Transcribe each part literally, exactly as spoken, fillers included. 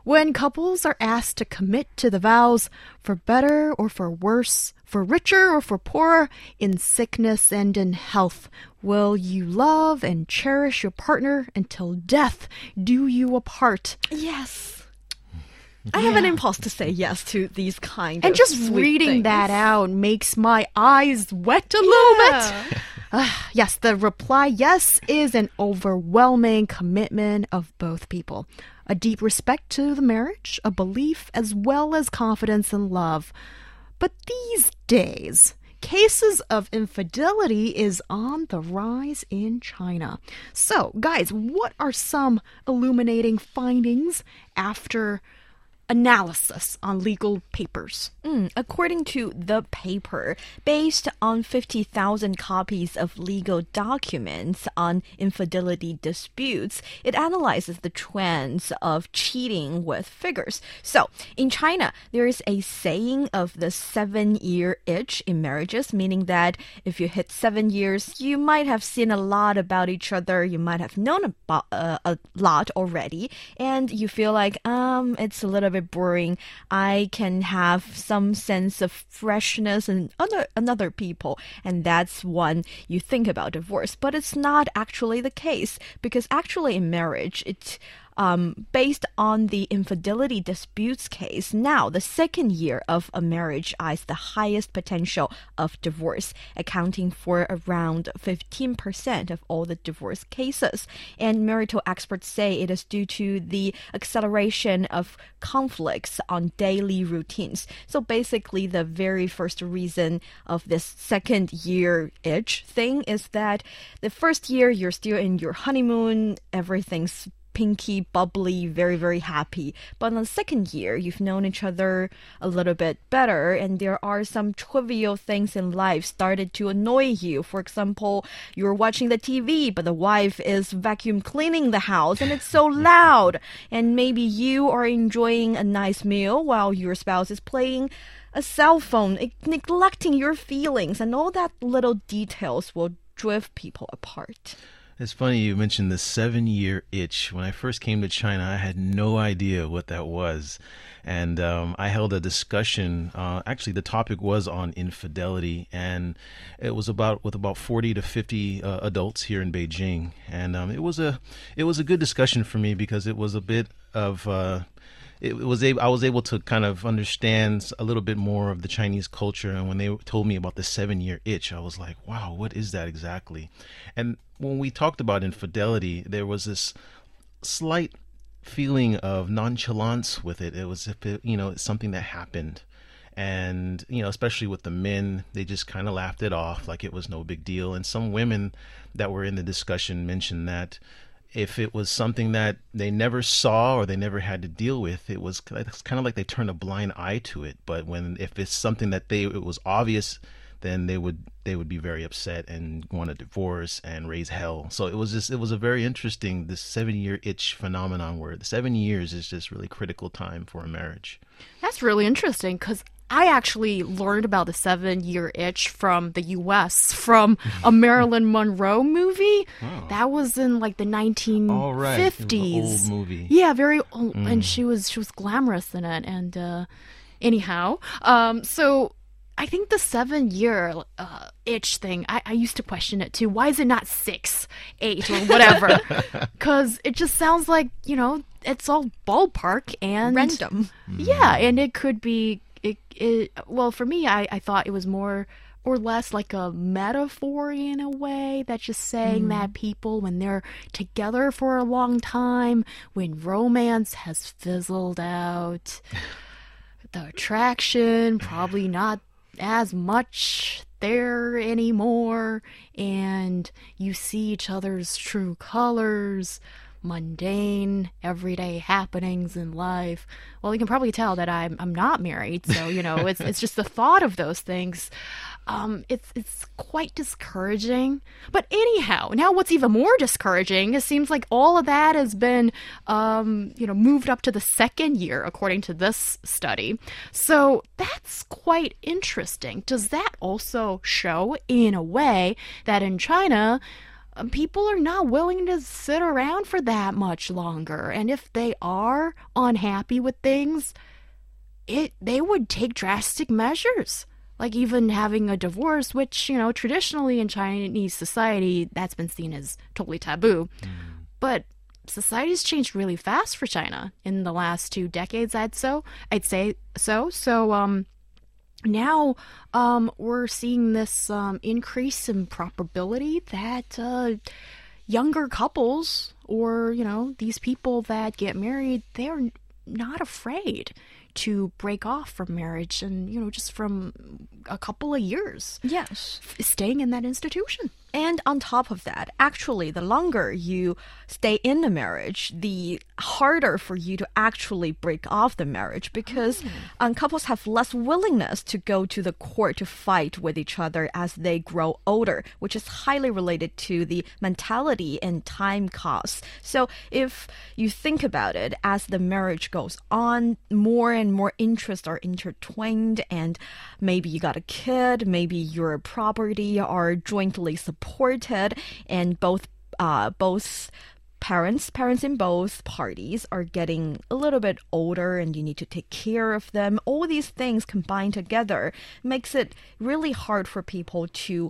When couples are asked to commit to the vows, for better or for worse, for richer or for poorer, in sickness and in health, will you love and cherish your partner until death do you apart? Yes. I have an impulse to say yes to these kind and of just sweet reading things. that out makes my eyes wet a little Yeah. bit. Uh, yes, the reply yes is an overwhelming commitment of both people. A deep respect to the marriage, a belief, as well as confidence and love. But these days, cases of infidelity is on the rise in China. So, guys, what are some illuminating findings after analysis on legal papers? Mm, according to the paper, based on fifty thousand copies of legal documents on infidelity disputes, it analyzes the trends of cheating with figures. So, in China, there is a saying of the seven-year itch in marriages, meaning that if you hit seven years, you might have seen a lot about each other, you might have known about uh, a lot already, and you feel like, um, it's a little bit boring. I can have some sense of freshness and other another people, and that's when you think about divorce. But it's not actually the case, because actually in marriage, it's Um, based on the infidelity disputes case, now the second year of a marriage has the highest potential of divorce, accounting for around fifteen percent of all the divorce cases. And marital experts say it is due to the acceleration of conflicts on daily routines. So basically, the very first reason of this second year itch thing is that the first year you're still in your honeymoon, everything's pinky, bubbly, very, very happy. But on the second year, you've known each other a little bit better, and there are some trivial things in life started to annoy you. For example, you're watching the T V, but the wife is vacuum cleaning the house, and it's so loud. And maybe you are enjoying a nice meal while your spouse is playing a cell phone, neglecting your feelings, and all that little details will drift people apart. It's funny you mentioned the seven-year itch. When I first came to China, I had no idea what that was. And um, I held a discussion. Uh, actually, the topic was on infidelity, and it was about with about forty to fifty uh, adults here in Beijing. And um, it was a it was a good discussion for me, because it was a bit of uh, it was able, I was able to kind of understand a little bit more of the Chinese culture. And when they told me about the seven-year itch, I was like, wow, what is that exactly? And when we talked about infidelity, there was this slight feeling of nonchalance with it. It was, if it, you know, it's something that happened. And, you know, especially with the men, they just kind of laughed it off like it was no big deal. And some women that were in the discussion mentioned that if it was something that they never saw or they never had to deal with, it was it's kind of like they turned a blind eye to it. But when if it's something that they it was obvious, then they would they would be very upset and want a divorce and raise hell. So it was just it was a very interesting this seven year itch phenomenon where the seven years is just really critical time for a marriage. That's really interesting, because I actually learned about the seven-year itch from the U S, from a Marilyn Monroe movie. Wow. That was in like the nineteen fifties. Oh, right. It was an old movie. Yeah, very old. Mm. And she was she was glamorous in it. And uh, anyhow, um, so I think the seven-year uh, itch thing, I, I used to question it too. Why is it not six, eight, or whatever? Because it just sounds like, you know, it's all ballpark and Random. Yeah, and it could be, it, it, well, for me, I, I thought it was more or less like a metaphor in a way, that's just saying mm. that people, when they're together for a long time, when romance has fizzled out, the attraction probably not as much there anymore, and you see each other's true colors, mundane, everyday happenings in life. Well, you can probably tell that I'm I'm not married, so you know it's it's just the thought of those things. Um, it's it's quite discouraging. But anyhow, now what's even more discouraging? It seems like all of that has been, um, you know, moved up to the second year, according to this study. So that's quite interesting. Does that also show, in a way, that in China, um, people are not willing to sit around for that much longer. And if they are unhappy with things, it they would take drastic measures. Like even having a divorce, which, you know, traditionally in Chinese society, that's been seen as totally taboo. Mm. But society's changed really fast for China in the last two decades, I'd so I'd say so. So um now um we're seeing this um increase in probability that uh younger couples, or, you know, these people that get married, they're not afraid to break off from marriage, and, you know, just from a couple of years. Yes. F- staying in that institution. And on top of that, actually, the longer you stay in the marriage, the harder for you to actually break off the marriage, because oh. um, couples have less willingness to go to the court to fight with each other as they grow older, which is highly related to the mentality and time costs. So if you think about it, as the marriage goes on, more and more interests are intertwined, and maybe you got a kid, maybe your property are jointly supported. Supported, and both uh, both parents, parents in both parties are getting a little bit older, and you need to take care of them. All these things combined together makes it really hard for people to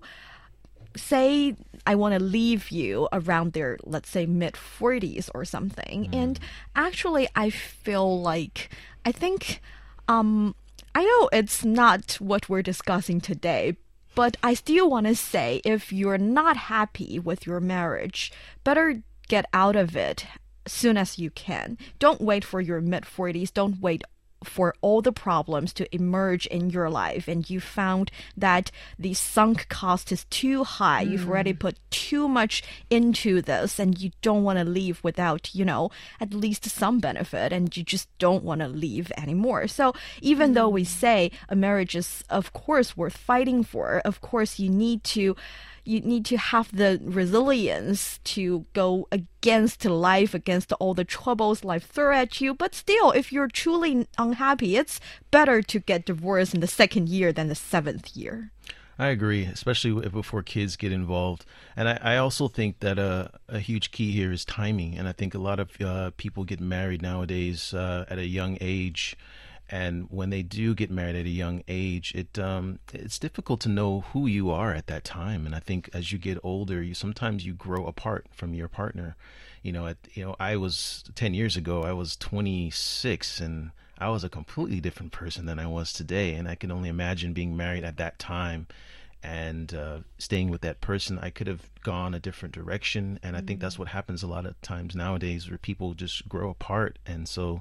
say, I want to leave you around their, let's say, mid forties or something. Mm. And actually, I feel like, I think, um, I know it's not what we're discussing today, but I still want to say, if you're not happy with your marriage, better get out of it as soon as you can. Don't wait for your mid forties. Don't wait for all the problems to emerge in your life, and you found that the sunk cost is too high. Mm. You've already put too much into this, and you don't want to leave without, you know, at least some benefit, and you just don't want to leave anymore. So even mm. though we say a marriage is, of course, worth fighting for, of course, you need to You need to have the resilience to go against life, against all the troubles life throws at you. But still, if you're truly unhappy, it's better to get divorced in the second year than the seventh year. I agree, especially before kids get involved. And I, I also think that uh, a huge key here is timing. And I think a lot of uh, people get married nowadays uh, at a young age. And when they do get married at a young age, it um, it's difficult to know who you are at that time. And I think as you get older, you sometimes you grow apart from your partner. You know, at, you know, I was ten years ago, I was twenty-six, and I was a completely different person than I was today. And I can only imagine being married at that time and uh, staying with that person. I could have gone a different direction. And I think that's what happens a lot of times nowadays, where people just grow apart. And so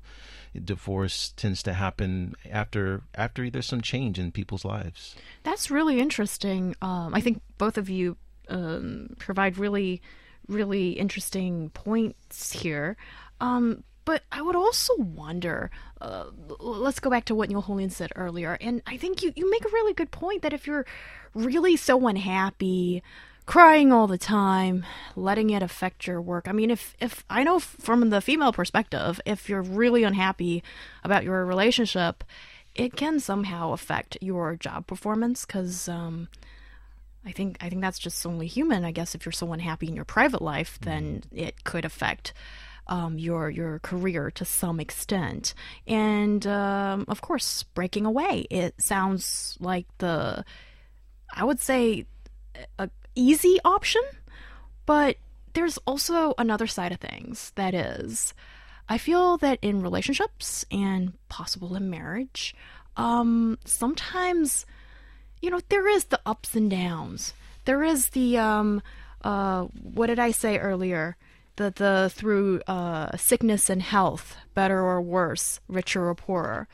divorce tends to happen after after there's some change in people's lives. That's really interesting. Um, I think both of you um, provide really, really interesting points here. Um, but I would also wonder, uh, let's go back to what Neil Holian said earlier. And I think you, you make a really good point that if you're really so unhappy, crying all the time, letting it affect your work. I mean, if, if I know from the female perspective, if you're really unhappy about your relationship, it can somehow affect your job performance, because um, I think I think that's just only human. I guess if you're so unhappy in your private life, then it could affect um, your your career to some extent. And um, of course, breaking away. It sounds like the, I would say, a easy option, but there's also another side of things. That is, I feel that in relationships, and possible in marriage, um, sometimes, you know, there is the ups and downs. There is the, um, uh, what did I say earlier? The, the through uh, sickness and health, better or worse, richer or poorer.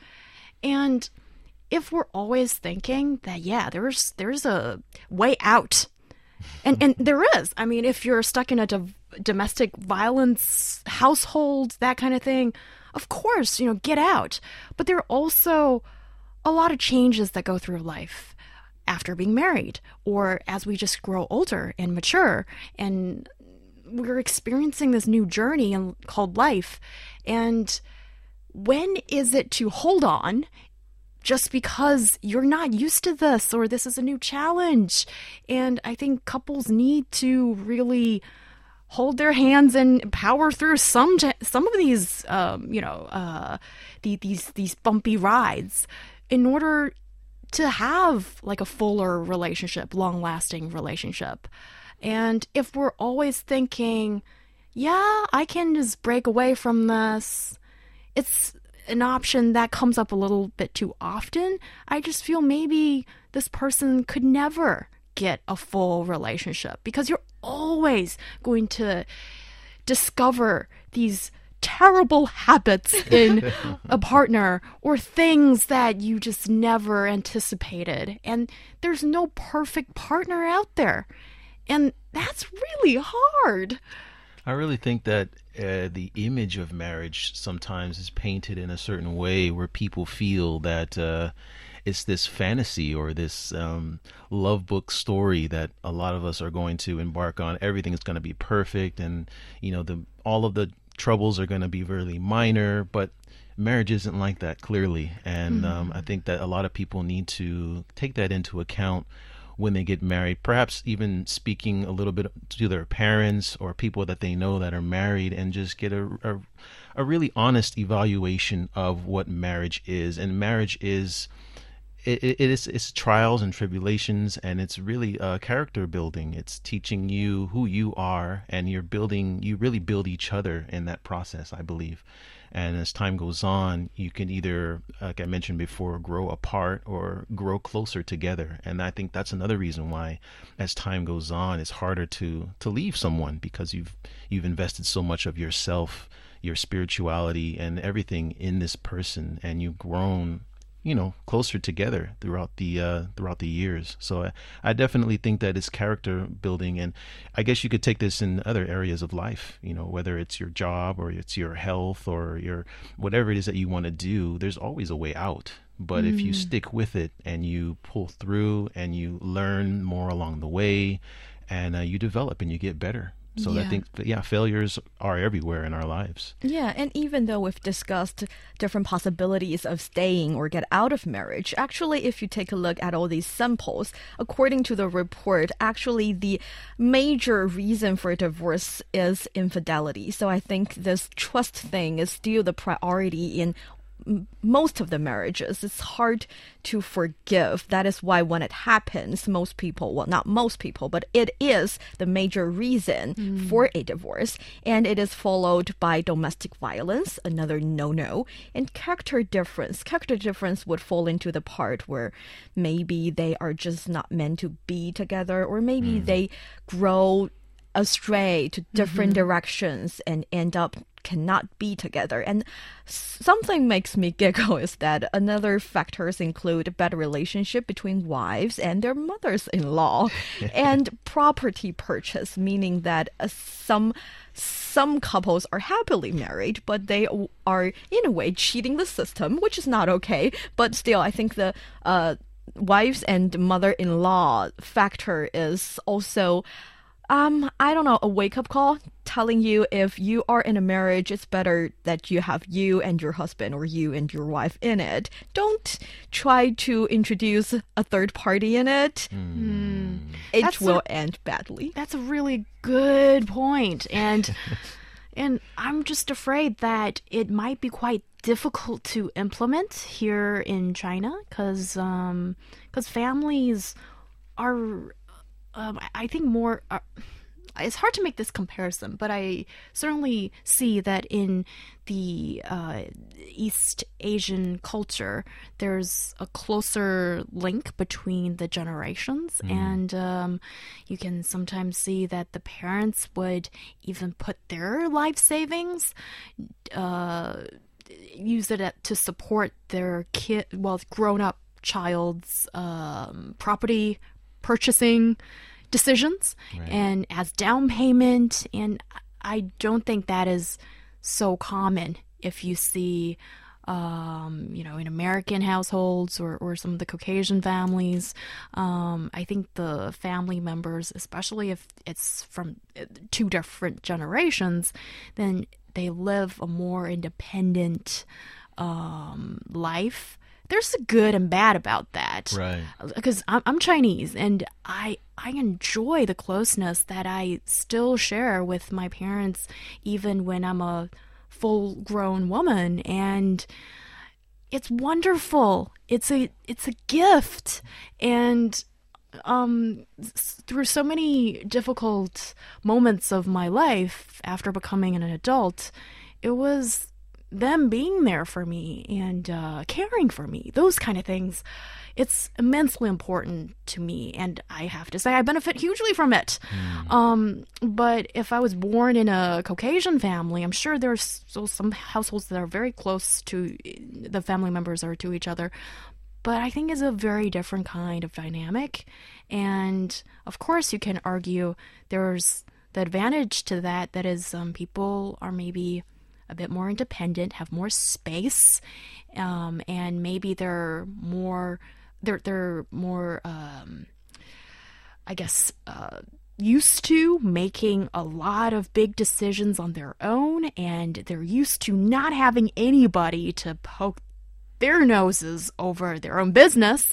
And if we're always thinking that, yeah, there's there's a way out, and and there is. I mean, if you're stuck in a do- domestic violence household, that kind of thing, of course, you know, get out. But there are also a lot of changes that go through life after being married, or as we just grow older and mature, and we're experiencing this new journey in, called life. And when is it to hold on just because you're not used to this or this is a new challenge. And I think couples need to really hold their hands and power through some some of these, um, you know, uh, the, these these bumpy rides in order to have like a fuller relationship, long-lasting relationship. And if we're always thinking, yeah, I can just break away from this, it's an option that comes up a little bit too often. I just feel maybe this person could never get a full relationship because you're always going to discover these terrible habits in a partner or things that you just never anticipated. And there's no perfect partner out there. And that's really hard. I really think that uh, the image of marriage sometimes is painted in a certain way where people feel that uh, it's this fantasy or this um, love book story that a lot of us are going to embark on. Everything is going to be perfect, and you know, the all of the troubles are going to be really minor. But marriage isn't like that, clearly, and mm-hmm. um, I think that a lot of people need to take that into account when they get married, perhaps even speaking a little bit to their parents or people that they know that are married, and just get a, a, a really honest evaluation of what marriage is. And marriage is, it, it is it's trials and tribulations, and it's really uh, character building. It's teaching you who you are, and you're building, you really build each other in that process, I believe. And as time goes on, you can either, like I mentioned before, grow apart or grow closer together. And I think that's another reason why, as time goes on, it's harder to to leave someone, because you've you've invested so much of yourself, your spirituality, and everything in this person, and you've grown, you know, closer together throughout the uh, throughout the years. So I, I definitely think that it's character building, and I guess you could take this in other areas of life. You know, whether it's your job or it's your health or your whatever it is that you want to do, there's always a way out. But mm. if you stick with it and you pull through and you learn more along the way, and uh, you develop and you get better. So yeah. I think, yeah, failures are everywhere in our lives. Yeah, and even though we've discussed different possibilities of staying or get out of marriage, actually, if you take a look at all these samples, according to the report, actually the major reason for divorce is infidelity. So I think this trust thing is still the priority in most of the marriages. It's hard to forgive. That is why when it happens, most people, well, not most people, but it is the major reason mm. for a divorce. And it is followed by domestic violence, another no-no, and character difference. Character difference would fall into the part where maybe they are just not meant to be together, or maybe mm. they grow astray to different mm-hmm. directions and end up cannot be together. And something makes me giggle is that another factors include bad relationship between wives and their mothers-in-law and property purchase, meaning that uh, some some couples are happily married, but they are in a way cheating the system, which is not okay. But still, I think the uh, wives and mother-in-law factor is also Um, I don't know, a wake-up call telling you if you are in a marriage, it's better that you have you and your husband or you and your wife in it. Don't try to introduce a third party in it. Mm. It that's will a, end badly. That's a really good point. And and I'm just afraid that it might be quite difficult to implement here in China because um, 'cause families are... Um, I think more, uh, it's hard to make this comparison, but I certainly see that in the uh, East Asian culture, there's a closer link between the generations. Mm. And um, you can sometimes see that the parents would even put their life savings, uh, use it to support their kid, well, grown-up child's um, property purchasing decisions right. and as down payment. And I don't think that is so common if you see, um, you know, in American households or, or some of the Caucasian families. Um, I think the family members, especially if it's from two different generations, then they live a more independent um, life there's a good and bad about that. Right. Because I'm, I'm Chinese, and I I enjoy the closeness that I still share with my parents, even when I'm a full-grown woman, and it's wonderful. It's a it's a gift, and um, through so many difficult moments of my life after becoming an adult, it was them being there for me and uh, caring for me, those kind of things. It's immensely important to me, and I have to say I benefit hugely from it. Mm. Um, but if I was born in a Caucasian family, I'm sure there's still some households that are very close to the family members or to each other. But I think it's a very different kind of dynamic. And of course, you can argue there's the advantage to that, that is um, people are maybe a bit more independent, have more space, um, and maybe they're more, they're they're more, um, I guess, uh, used to making a lot of big decisions on their own, and they're used to not having anybody to poke their noses over their own business.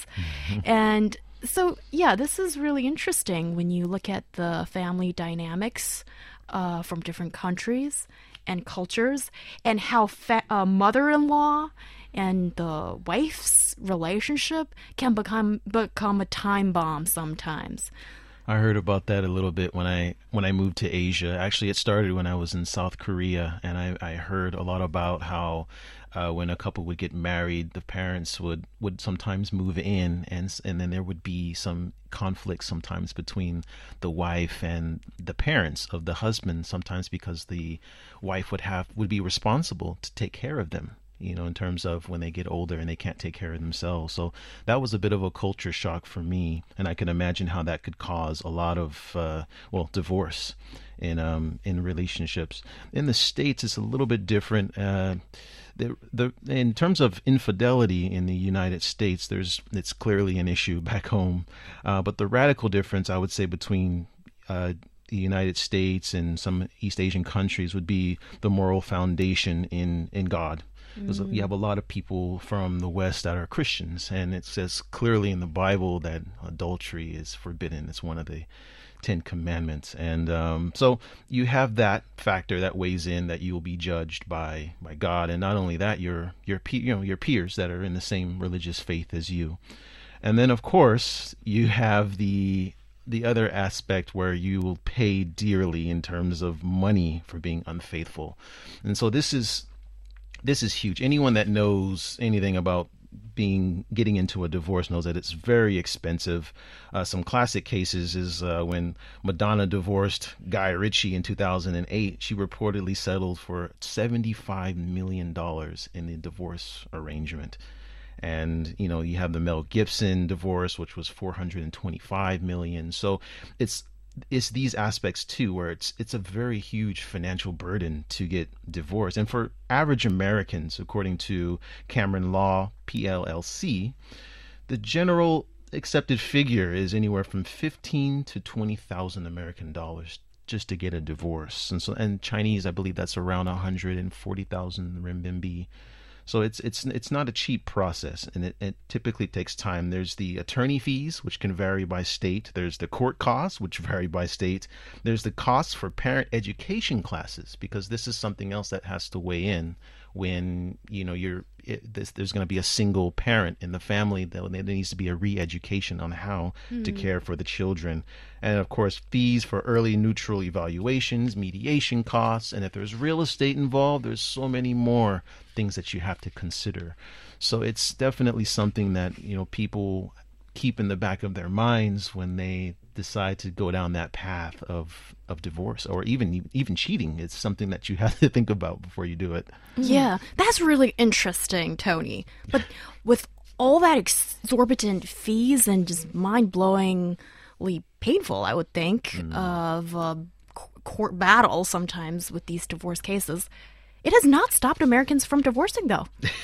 And so, yeah, this is really interesting when you look at the family dynamics uh, from different countries and cultures, and how fa- uh, mother-in-law and the wife's relationship can become become a time bomb sometimes. I heard about that a little bit when I when I moved to Asia. Actually, it started when I was in South Korea, and I, I heard a lot about how uh, when a couple would get married, the parents would, would sometimes move in, and and then there would be some conflict sometimes between the wife and the parents of the husband, sometimes because the wife would have would be responsible to take care of them, you know, in terms of when they get older and they can't take care of themselves. So that was a bit of a culture shock for me. And I can imagine how that could cause a lot of, uh, well, divorce in um, in relationships. In the States, it's a little bit different. Uh, the, the, in terms of infidelity in the United States, there's it's clearly an issue back home. Uh, but the radical difference, I would say, between uh, the United States and some East Asian countries would be the moral foundation in, in God. Because you have a lot of people from the West that are Christians, and it says clearly in the Bible that adultery is forbidden. It's one of the Ten Commandments. And um, so you have that factor that weighs in, that you will be judged by, by God. And not only that, your your pe- you know your peers that are in the same religious faith as you. And then, of course, you have the the other aspect where you will pay dearly in terms of money for being unfaithful. And so this is This is huge. Anyone that knows anything about being getting into a divorce knows that it's very expensive. Uh, some classic cases is uh, when Madonna divorced Guy Ritchie in two thousand eight. She reportedly settled for seventy-five million dollars in the divorce arrangement. And, you know, you have the Mel Gibson divorce, which was four hundred twenty-five million dollars. So it's it's these aspects too, where it's it's a very huge financial burden to get divorced. And for average Americans, according to Cameron Law P L L C, the general accepted figure is anywhere from fifteen to twenty thousand American dollars just to get a divorce. And so, and Chinese, I believe that's around one hundred forty thousand renminbi. So it's it's it's not a cheap process, and it, it typically takes time. There's the attorney fees, which can vary by state. There's the court costs, which vary by state. There's the costs for parent education classes, because this is something else that has to weigh in when, you know, you're it, this, there's going to be a single parent in the family. There needs to be a re-education on how mm. to care for the children. And of course, fees for early neutral evaluations, mediation costs, and if there's real estate involved, there's so many more things that you have to consider. So it's definitely something that, you know, people keep in the back of their minds when they decide to go down that path of of divorce, or even even cheating. It's something that you have to think about before you do it. Yeah, that's really interesting, Tony. But with all that exorbitant fees and just mind-blowingly painful, I would think, mm. of a court battle sometimes with these divorce cases, it has not stopped Americans from divorcing, though.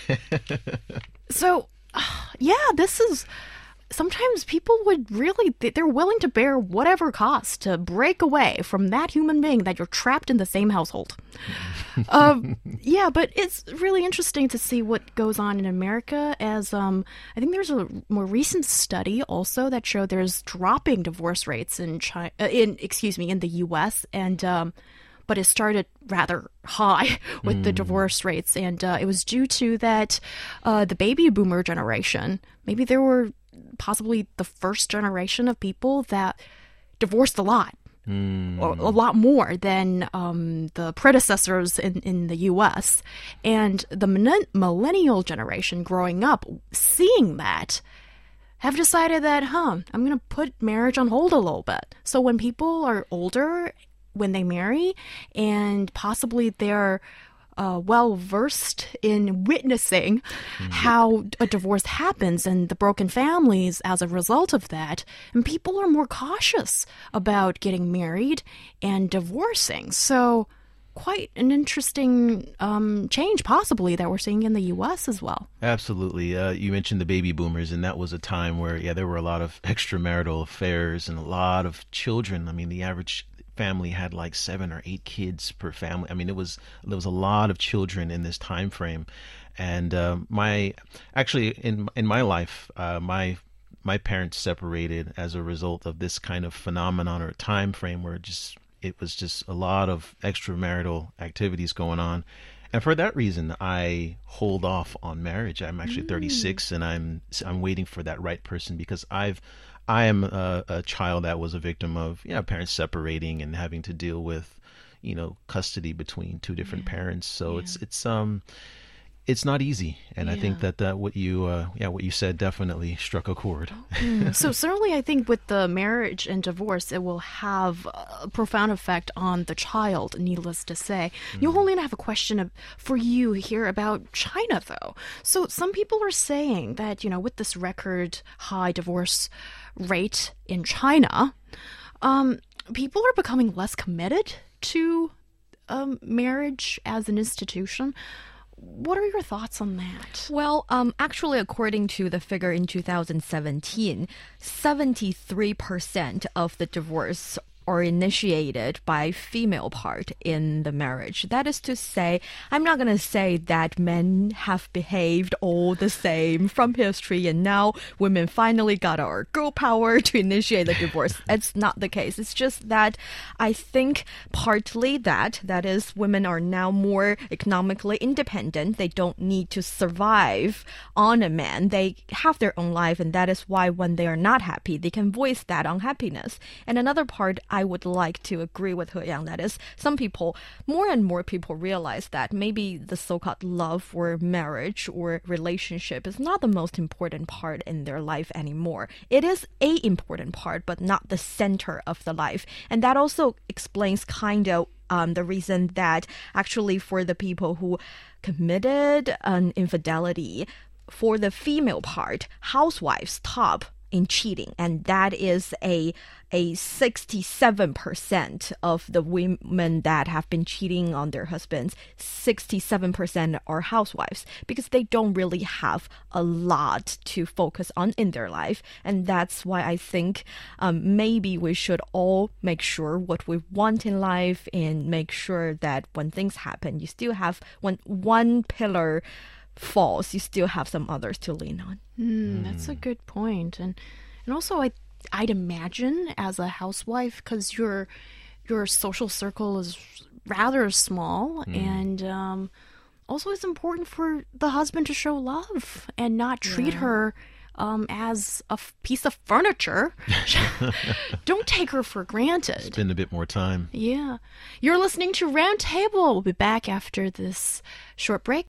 So, uh, yeah, this is... Sometimes people would really, they're willing to bear whatever cost to break away from that human being that you're trapped in the same household. um, yeah, but it's really interesting to see what goes on in America. As um, I think there's a more recent study also that showed there's dropping divorce rates in China, uh, in excuse me, in the U S and um, but it started rather high with mm. the divorce rates, and uh, it was due to that uh, the baby boomer generation. Maybe there were possibly the first generation of people that divorced a lot. Mm. Or a lot more than um, the predecessors in, in the U S. And the millennial generation growing up, seeing that, have decided that, huh, I'm going to put marriage on hold a little bit. So when people are older, when they marry, and possibly they're Uh, well versed in witnessing mm. how a divorce happens and the broken families as a result of that. And people are more cautious about getting married and divorcing. So quite an interesting um, change possibly that we're seeing in the U S as well. Absolutely. Uh, you mentioned the baby boomers, and that was a time where, yeah, there were a lot of extramarital affairs and a lot of children. I mean, the average family had like seven or eight kids per family. I mean, it was there was a lot of children in this time frame, and uh, my actually in in my life, uh, my my parents separated as a result of this kind of phenomenon or time frame where it just it was just a lot of extramarital activities going on. And for that reason, I hold off on marriage. I'm actually mm. thirty-six, and I'm I'm waiting for that right person, because I've I am a, a child that was a victim of, you know, parents separating and having to deal with, you know, custody between two different yeah. parents. So yeah. it's it's um it's not easy, and yeah. I think that that what you uh, yeah what you said definitely struck a chord. Mm. So certainly, I think with the marriage and divorce, it will have a profound effect on the child. Needless to say, mm. Yo-Ho-Lin, I have a question of, for you here about China, though. So some people are saying that, you know, with this record high divorce rate in China, um, people are becoming less committed to um, marriage as an institution. What are your thoughts on that? Well, um, actually, according to the figure in two thousand seventeen, seventy-three percent of the divorce are initiated by female part in the marriage. That is to say, I'm not going to say that men have behaved all the same from history and now women finally got our girl power to initiate the divorce. It's not the case. It's just that I think partly that, that is, women are now more economically independent. They don't need to survive on a man. They have their own life, and that is why when they are not happy, they can voice that unhappiness. And another part, I would like to agree with He Yang. That is, some people, more and more people realize that maybe the so-called love or marriage or relationship is not the most important part in their life anymore. It is a important part, but not the center of the life. And that also explains kind of um, the reason that actually for the people who committed an infidelity, for the female part, housewives top in cheating, and that is a a sixty-seven percent of the women that have been cheating on their husbands. sixty-seven percent are housewives, because they don't really have a lot to focus on in their life. And that's why I think um, maybe we should all make sure what we want in life, and make sure that when things happen, you still have, when one pillar falls, you still have some others to lean on. Mm, that's a good point. And and also I I'd imagine as a housewife, because your your social circle is rather small, mm. and um, also it's important for the husband to show love and not treat yeah. her um, as a f- piece of furniture. Don't take her for granted. Spend a bit more time. Yeah. You're listening to Roundtable. We'll be back after this short break.